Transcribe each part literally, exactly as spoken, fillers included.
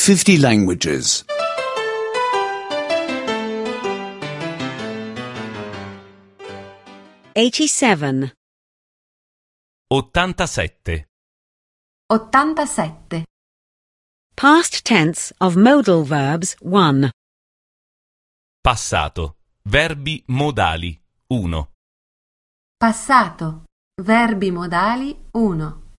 fifty languages. eighty-seven. ottantasette. ottantasette. Past tense of modal verbs one. Passato. Verbi modali uno. Passato. Verbi modali uno.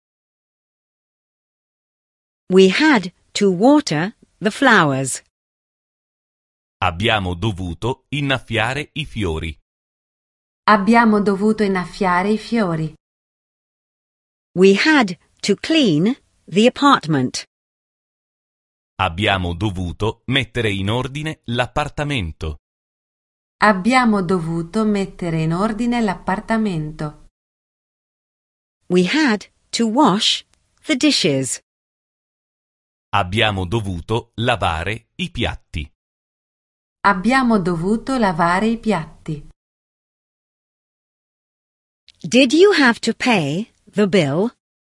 We had to water the flowers. Abbiamo dovuto innaffiare i fiori. Abbiamo dovuto innaffiare i fiori. We had to clean the apartment. Abbiamo dovuto mettere in ordine l'appartamento. Abbiamo dovuto mettere in ordine l'appartamento. We had to wash the dishes. Abbiamo dovuto lavare i piatti. Abbiamo dovuto lavare i piatti. Did you have to pay the bill?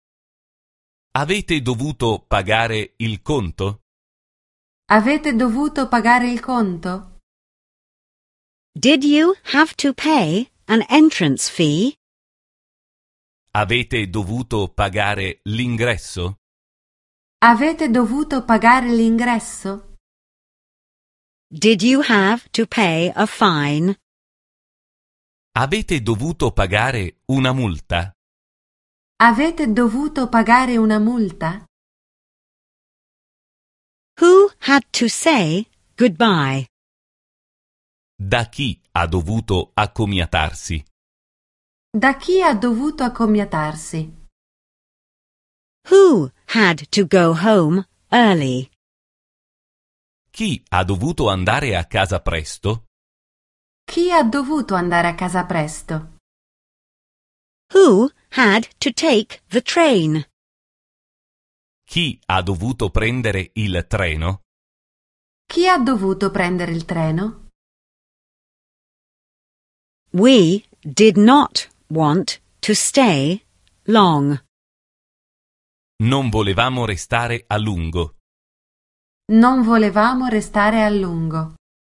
Avete dovuto pagare il conto? Avete dovuto pagare il conto? Did you have to pay an entrance fee? Avete dovuto pagare l'ingresso? Avete dovuto pagare l'ingresso? Did you have to pay a fine? Avete dovuto pagare una multa? Avete dovuto pagare una multa? Who had to say goodbye? Da chi ha dovuto accomiatarsi? Da chi ha dovuto accomiatarsi? Who had to go home early? Chi ha dovuto andare a casa presto? Chi ha dovuto andare a casa presto? Who had to take the train? Chi ha dovuto prendere il treno? Chi ha dovuto prendere il treno? We did not want to stay long. Non volevamo restare a lungo. Non volevamo restare a lungo.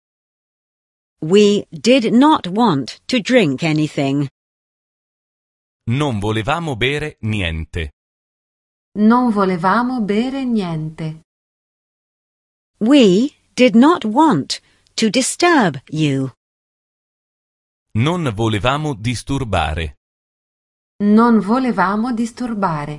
We did not want to drink anything. Non volevamo bere niente. Non volevamo bere niente. We did not want to disturb you. Non volevamo disturbare. Non volevamo disturbare.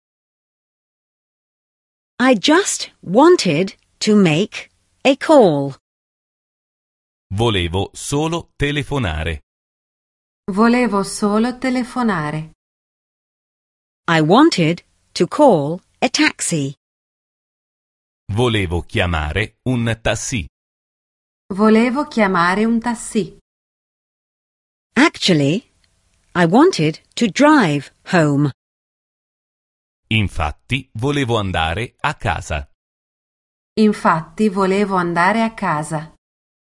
I just wanted to make a call. Volevo solo telefonare. Volevo solo telefonare. I wanted to call a taxi. Volevo chiamare un taxi. Volevo chiamare un taxi. Actually, I wanted to drive home. Infatti, volevo andare a casa. Infatti volevo andare a casa.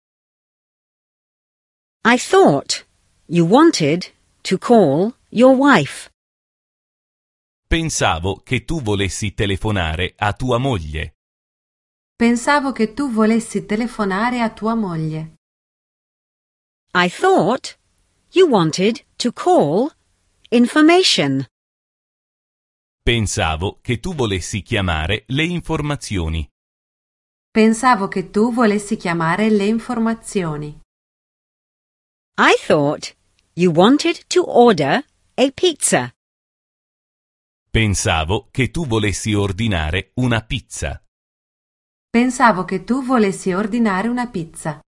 I thought you wanted to call your wife. Pensavo che tu volessi telefonare a tua moglie. Pensavo che tu volessi telefonare a tua moglie. I thought you wanted to call information. Pensavo che tu volessi chiamare le informazioni. Pensavo che tu volessi chiamare le informazioni. I thought you wanted to order a pizza. Pensavo che tu volessi ordinare una pizza. Pensavo che tu volessi ordinare una pizza.